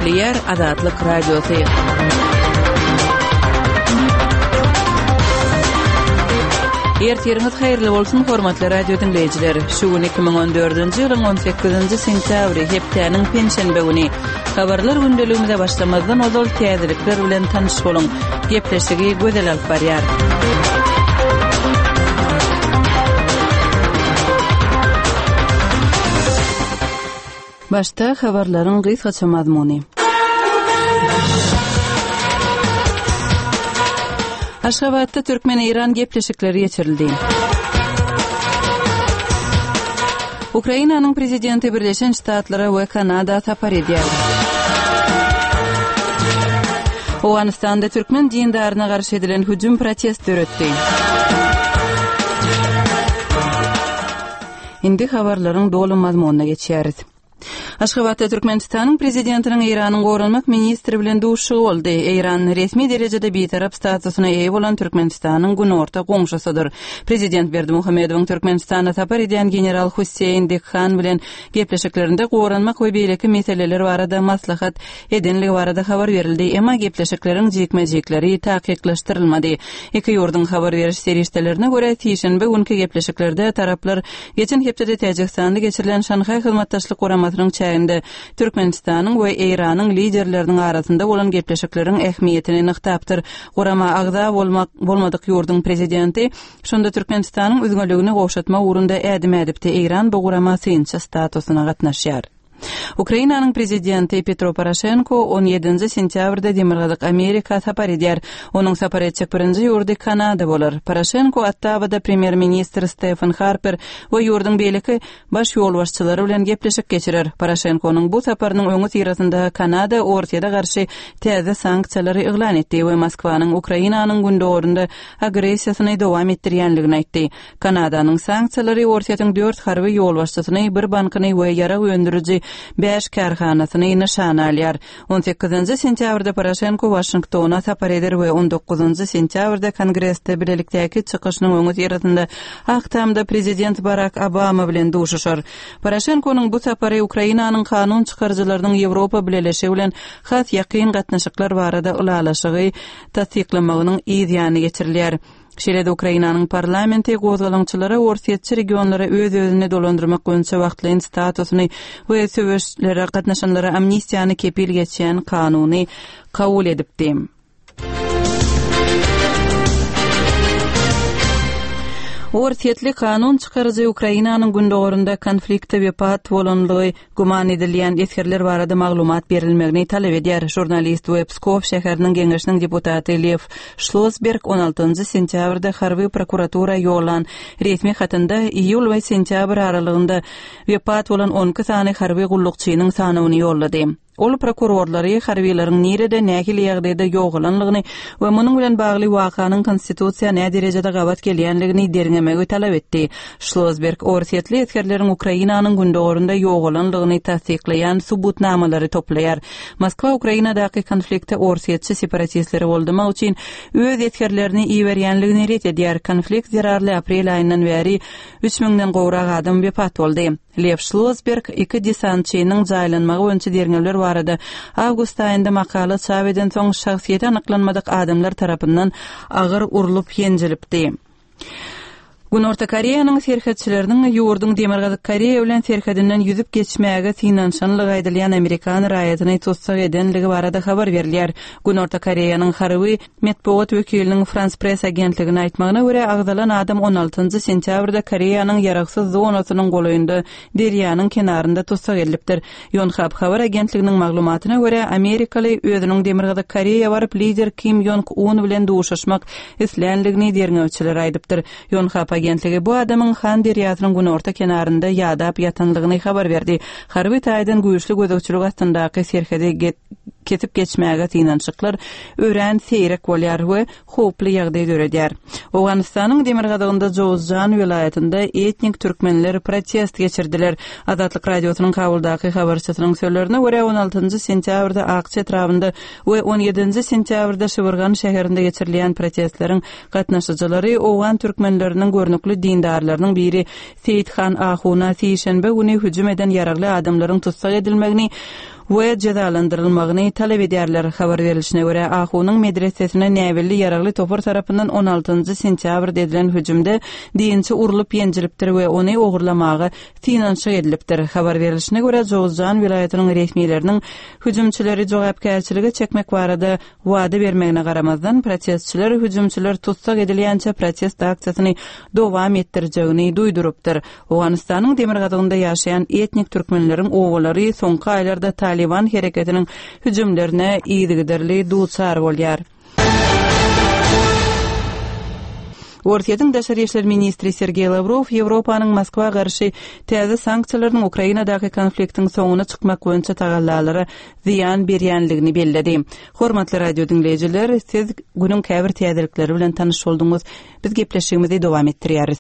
Ýer Azatlyk Radiosu. Ertiriniz hayrly bolsun hormatly radio dinleyijiler. Şu gün 2014-nji ýylyň 18-nji sentýabry hepdeniň penşenbe güni. Habarlar gündeliginde başlamazdan ozal täzelikler bilen tanyş boluň. Gepleşigi gözel alyp barýar. Başta habarlaryň gysgaça mazmuny. Aşgabatda Türkmen-İran gepleşikleri geçirildi. Ukrainanyň prezidenti Birleşen Ştatlara we Kanada tapar edýär. Owganistanda türkmen dindaryna garşy edilen hüjüm protest öretdi. Indi habarlaryň dolu mazmunyna geçýäris. Aşgabatda Türkmenistanyň prezidentiniň Iranyň gorunmak ministri bilen duşugy boldy. İran resmi derejede bitarap statusyna eýe bolan Türkmenistanyň günorta goňşusydyr. Prezident Berdimuhamedowyň Türkmenistana tapar edýän general Hüseyin Dekhan bilen gepleşiklerinde gorunmak we beýleki meseleler barada maslahat edenligi barada habar berildi. Emma gepleşikleriň jekmejekleri taýyklaşdyrylmady. Iki ýurdun habar beriş serişdelerine göre tişenbe günkü gepleşiklerde taraplar geçen hepde Täjikistanda geçirilen Şanhay hyzmatdaşlyk goramatynyň çäginde Türkmenistanyň we Iranyň liderleriniň arasynda bolan gepleşikleriň ähmiýetini nyktapdyr. Gorama agza bolmadyk ýurdun prezidenti şonda Türkmenistanyň özgürlügini gowşatma urunda ädim edipdi. Iran bu gorama synça statusyna gatnaşýar. Ukrainanyň prezidenti Petro Poroshenko 17-nji sentýabrda demirgazyk Amerika tapar edýär. Onuň sapar etjek birinji ýurdy Kanada bolar. Poroshenko Ottawada premier ministr Stephen Harper we ýurdun beýleki baş ýolbaşçylary bilen gepleşik geçirer. Poroshenkonyň bu saparynyň öňü tirasynda Kanada ortada garşy täze sanksiýalary eglan etdi we Moskwanyň Ukrainanyň gündöründe agresiýasyny dowam etdirýänligini aýtdy. Kanadanyň sanksiýalary ortatyň 4 harby ýolbaşçysyny, bir bankyny we ýara öndürüji 5 karhanasyny nişan alýar. 18-nji sentýabrda Poroshenko Washingtona tapar eder we 19-njy sentýabrda Kongressde bilelikdäki çykyşynyň öňü tirasynda Aktamda prezident Barack Obama bilen duşuşar. Poroshenkonyň bu sapary Ukrainanyň kanun çykarjylarynyň Ýewropa bileşigi bilen has ýakyn gatnaşyklar barada ulalaşygy tasdiklamagynyň ýygyny geçirilýär. Şeýle Ukrainanyň parlamenti gozgalançylary orsiýetçi regionlara öz-özüne dolandyrmak boýunça wagtlyň statusyny we söwüşlere gatnaşanlara amnistiýany kepil geçýän kanuny kabul edipdi. Orsiýetli kanun çykarjy Ukrainanyň gündöründe konflikte we pat bolanlygy guman edilýän eskerler barada maglumat berilmegini talap edýär. Jurnalist we Pskov şäheriniň geňeşiniň deputaty Lev Schlossberg 16-njy sentýabrda harby prokuratura ýolan resmi hatynda iýul we sentýabr aralygynda we pat bolan 12 sany harby gullukçynyň sanawyny ýollady. Ol prokurorlary harbiýlaryň nerede nähili ýagdaýda ýoğulanlygyny we munyň bilen bagly wakanyň konstitusiýa näme derejede gabat gelýänligini derňemegi talap etdi. Schlossberg orsiýetli eskerleriň Ukrainanyň gündöründe ýoğulanlygyny tasdiklaýan subutnamalary toplaýar. Moskwa Ukrainadaky konfliktde orsiýetçi separatistleri boldymak üçin öz eskerlerini iýerýänligini ret edýär. Konflikt zerarly aprel aýyndan beri 3000den gowrak adam wepat boldy. Lev Schlossberg iki desantçynyň jaýlanmagy boýunça derňewler barada awgust aýynda makala çap eden soň şahsiýeti anyklanmadyk adamlar tarapyndan agyr urulyp ýenjilipdi. Günorta Koreýanyň serhätçileriniň ýurdun demirgazyk Koreýa bilen serhädinden ýüzüp geçmäge finansiýallyk aýdylýan Amerikan raýatyny tutsak edenligi barada habar berilýär. Günorta Koreýanyň harby matbuat wekiliniň France Press agentligine aýtmagyna görä agdalan adam 16-njy sentýabrda Koreýanyň ýaragsyz zonasynyň golaýynda derýanyň kenarynda tutsak edilipdir. Yonhap habar agentliginiň maglumatyna görä Amerikaly özüniň demirgazyk Koreýa baryp lider Kim Jong-un bilen duşuşmak isleýänligini derňewçiler aýdypdyr. Yonhap agentligi bu adamın Han derýasynyň günorta kenarynda ýadap ýatanlygyny habar berdi. Harby taýdan güýçli gözükçülük astyndaky serhäde ketip geçmäge tinançyklar ören seyrek bolýar we hoply ýagdaý göredýär. Awganystanyň Demirgadagynda Jowzjan vilayatynda etnik türkmenler protest geçirdiler. Adatlyk radiosynyň kabuldaky habarçysynyň sözlerine görä 16 sentýabrda Akça etrafynda we 17 sentýabrda Şywyrgan şäherinde geçirilýän protestleriň gatnaşyjylary Awgan türkmenleriniň görnükli dindarlarynyň biri Seyithan Ahuna Seyşenbe güni hüjüm eden ýaragly adamlaryň tutsak edilmegini we cezalandyrylmagyny talep edýärler. Habar berilişine görä Ahunyň medresesine näwelli ýaragly topar tarapyndan 16 sentýabrda edilen hüjümde diýinçi urulyp ýenjilipdir we ony ogurlamagy tinançyk edilipdir. Habar berilişine görä Jowzjan vilayatynyň resmiýetleriniň hüjümçileri jogapkärçiligi çekmek barada wada bermegine garamazdan protestçiler hüjümçiler tutsak edilýänçe protest aksiýasyny dowam etdirjegini duýdurypdyr. Awganystanyň Demirgadagynda ýaşaýan etnik türkmenleriň oglary soňky aýlarda Taliban hereketiniň hüjümlerine ýygyderli duçar bolýar. Ortaýadyň Daşary işler ministri Sergey Lavrov Ýewropanyň Moskwa garşy täze sanksiýalarynyň Ukrainadaky konfliktiň soňuna çykmak boýunça tagallalary ziýan berýänligini bellädi. Hormatly radio dinleýijiler, siz günüň käbir täzelikleri bilen tanyş boldyňyz. Biz gepleşigimizi dowam etdirýäris.